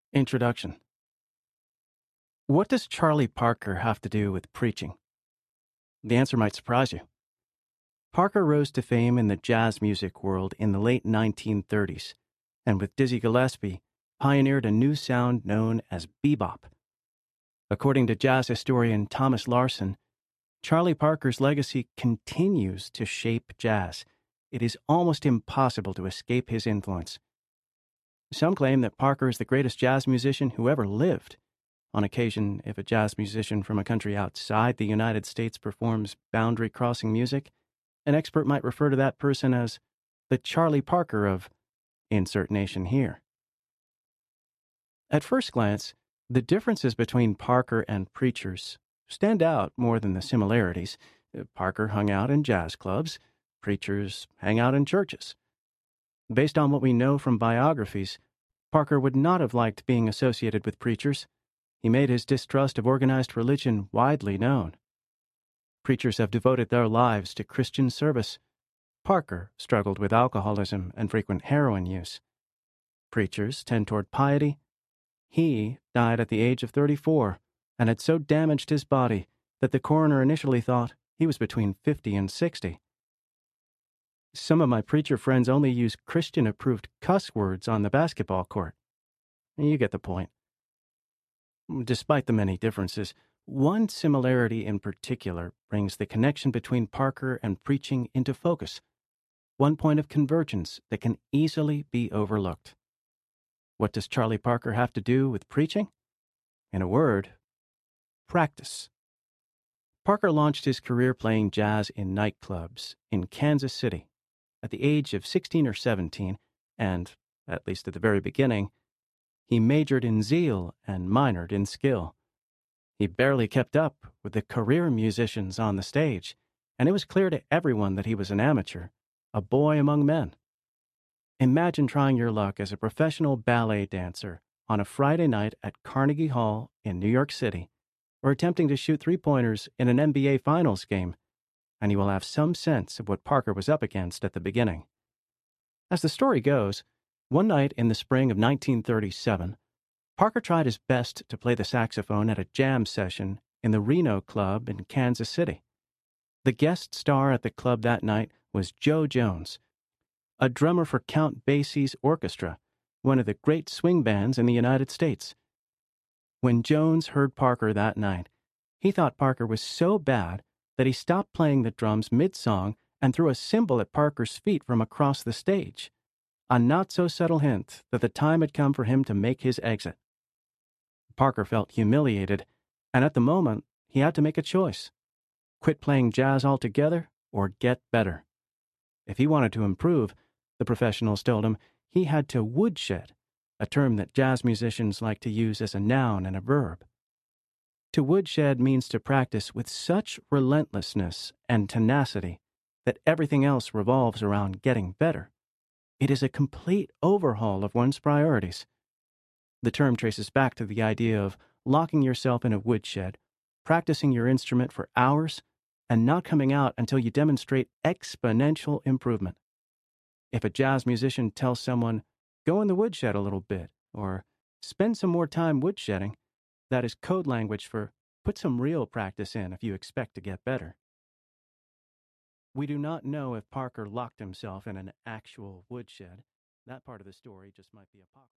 Introduction. What does Charlie Parker have to do with preaching? The answer might surprise you. Parker rose to fame in the jazz music world in the late 1930s, and with Dizzy Gillespie, pioneered a new sound known as bebop. According to jazz historian Thomas Larson, Charlie Parker's legacy continues to shape jazz. It is almost impossible to escape his influence. Some claim that Parker is the greatest jazz musician who ever lived. On occasion, if a jazz musician from a country outside the United States performs boundary-crossing music, an expert might refer to that person as the Charlie Parker of insert nation here. At first glance, the differences between Parker and preachers stand out more than the similarities. Parker hung out in jazz clubs, preachers hang out in churches. Based on what we know from biographies, Parker would not have liked being associated with preachers. He made his distrust of organized religion widely known. Preachers have devoted their lives to Christian service. Parker struggled with alcoholism and frequent heroin use. Preachers tend toward piety. He died at the age of 34 and had so damaged his body that the coroner initially thought he was between 50 and 60. Some of my preacher friends only use Christian-approved cuss words on the basketball court. You get the point. Despite the many differences, one similarity in particular brings the connection between Parker and preaching into focus, one point of convergence that can easily be overlooked. What does Charlie Parker have to do with preaching? In a word, practice. Parker launched his career playing jazz in nightclubs in Kansas City at the age of 16 or 17, and, at least at the very beginning, he majored in zeal and minored in skill. He barely kept up with the career musicians on the stage, and it was clear to everyone that he was an amateur, a boy among men. Imagine trying your luck as a professional ballet dancer on a Friday night at Carnegie Hall in New York City, or attempting to shoot three-pointers in an NBA Finals game, and you will have some sense of what Parker was up against at the beginning. As the story goes, one night in the spring of 1937, Parker tried his best to play the saxophone at a jam session in the Reno Club in Kansas City. The guest star at the club that night was Joe Jones, a drummer for Count Basie's orchestra, one of the great swing bands in the United States. When Jones heard Parker that night, he thought Parker was so bad that he stopped playing the drums mid-song and threw a cymbal at Parker's feet from across the stage, a not-so-subtle hint that the time had come for him to make his exit. Parker felt humiliated, and at the moment, he had to make a choice: quit playing jazz altogether or get better. If he wanted to improve, the professionals told him, he had to woodshed, a term that jazz musicians like to use as a noun and a verb. To woodshed means to practice with such relentlessness and tenacity that everything else revolves around getting better. It is a complete overhaul of one's priorities. The term traces back to the idea of locking yourself in a woodshed, practicing your instrument for hours, and not coming out until you demonstrate exponential improvement. If a jazz musician tells someone, "Go in the woodshed a little bit," or "Spend some more time woodshedding," that is code language for put some real practice in if you expect to get better. We do not know if Parker locked himself in an actual woodshed. That part of the story just might be apocryphal.